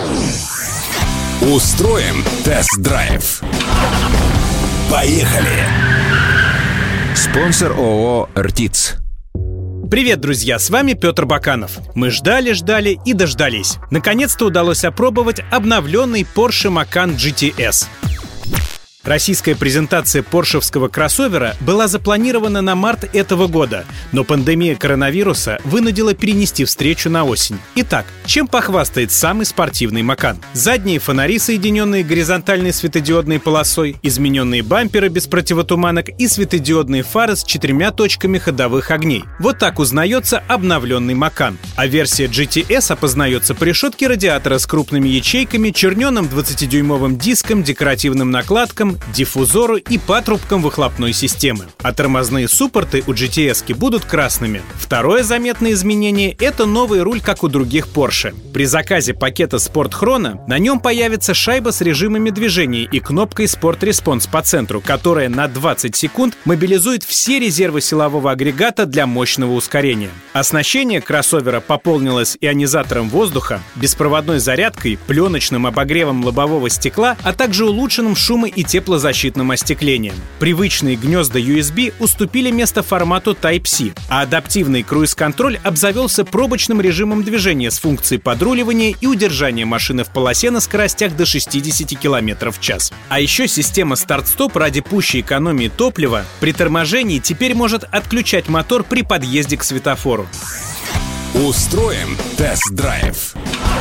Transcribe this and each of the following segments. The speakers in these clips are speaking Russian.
Устроим тест-драйв. Поехали! Спонсор ООО «РТИЦ». Привет, друзья, с вами Петр Баканов. Мы ждали и дождались. Наконец-то удалось опробовать обновленный Porsche Macan GTS. Российская презентация поршевского кроссовера была запланирована на март этого года, но пандемия коронавируса вынудила перенести встречу на осень. Итак, чем похвастает самый спортивный Macan? Задние фонари, соединенные горизонтальной светодиодной полосой, измененные бамперы без противотуманок и светодиодные фары с 4 точками ходовых огней. Вот так узнается обновленный Macan. А версия GTS опознается по решетке радиатора с крупными ячейками, черненым 20-дюймовым диском, декоративным накладкам, диффузору и патрубкам выхлопной системы. А тормозные суппорты у GTS-ки будут красными. Второе заметное изменение — это новый руль, как у других Porsche. При заказе пакета Sport Chrono на нем появится шайба с режимами движения и кнопкой Sport Response по центру, которая на 20 секунд мобилизует все резервы силового агрегата для мощного ускорения. Оснащение кроссовера пополнилось ионизатором воздуха, беспроводной зарядкой, пленочным обогревом лобового стекла, а также улучшенным шумо- и теплозащитным остеклением. Привычные гнезда USB уступили место формату Type-C, а адаптивный круиз-контроль обзавелся пробочным режимом движения с функцией подруливания и удержания машины в полосе на скоростях до 60 км в час. А еще система старт-стоп ради пущей экономии топлива при торможении теперь может отключать мотор при подъезде к светофору. Устроим тест-драйв.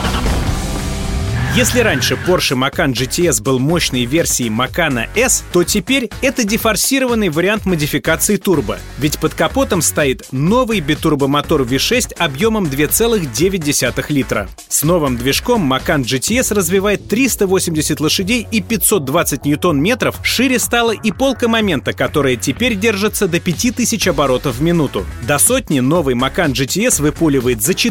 Если раньше Porsche Macan GTS был мощной версией Macan S, то теперь это дефорсированный вариант модификации турбо, ведь под капотом стоит новый битурбомотор V6 объемом 2,9 литра. С новым движком Macan GTS развивает 380 лошадей и 520 ньютон-метров, шире стала и полка момента, которая теперь держится до 5000 оборотов в минуту. До сотни новый Macan GTS выпуливает за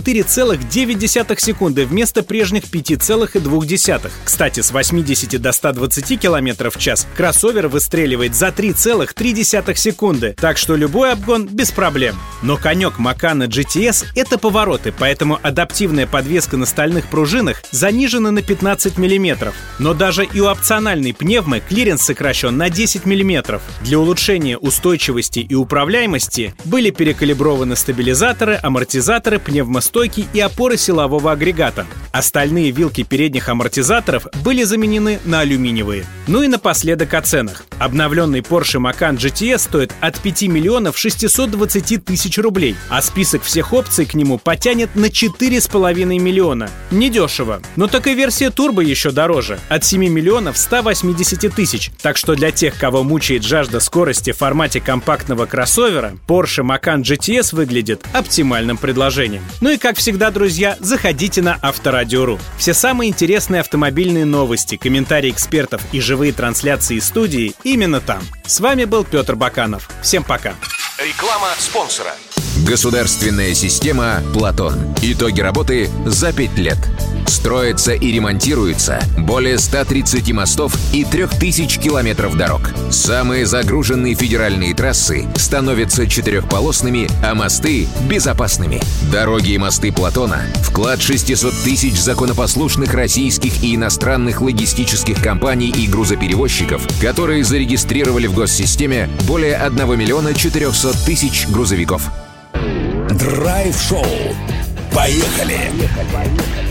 4,9 секунды вместо прежних 5,2. Кстати, с 80 до 120 км в час кроссовер выстреливает за 3,3 секунды, так что любой обгон без проблем. Но конек Macan GTS — это повороты, поэтому адаптивная подвеска на стальных пружинах занижена на 15 мм. Но даже и у опциональной пневмы клиренс сокращен на 10 мм. Для улучшения устойчивости и управляемости были перекалиброваны стабилизаторы, амортизаторы, пневмостойки и опоры силового агрегата. Остальные вилки передних амортизаторов были заменены на алюминиевые. Ну и напоследок о ценах. Обновленный Porsche Macan GTS стоит от 5 миллионов 620 тысяч рублей, а список всех опций к нему потянет на 4,5 миллиона. Недешево. Но так и версия турбо еще дороже, от 7 миллионов 180 тысяч. Так что для тех, кого мучает жажда скорости в формате компактного кроссовера, Porsche Macan GTS выглядит оптимальным предложением. Ну и как всегда, друзья, заходите на Авторадио.ру. Все самые интересные автомобильные новости, комментарии экспертов и живые трансляции из студии именно там. С вами был Петр Баканов. Всем пока. Реклама спонсора. Государственная система «Платон». Итоги работы за 5 лет. Строится и ремонтируется более 130 мостов и 3000 километров дорог. Самые загруженные федеральные трассы становятся 4-полосными, а мосты — безопасными. Дороги и мосты «Платона» — вклад 600 тысяч законопослушных российских и иностранных логистических компаний и грузоперевозчиков, которые зарегистрировали в госсистеме более 1 миллиона 400 тысяч грузовиков. Драйв-шоу. Поехали!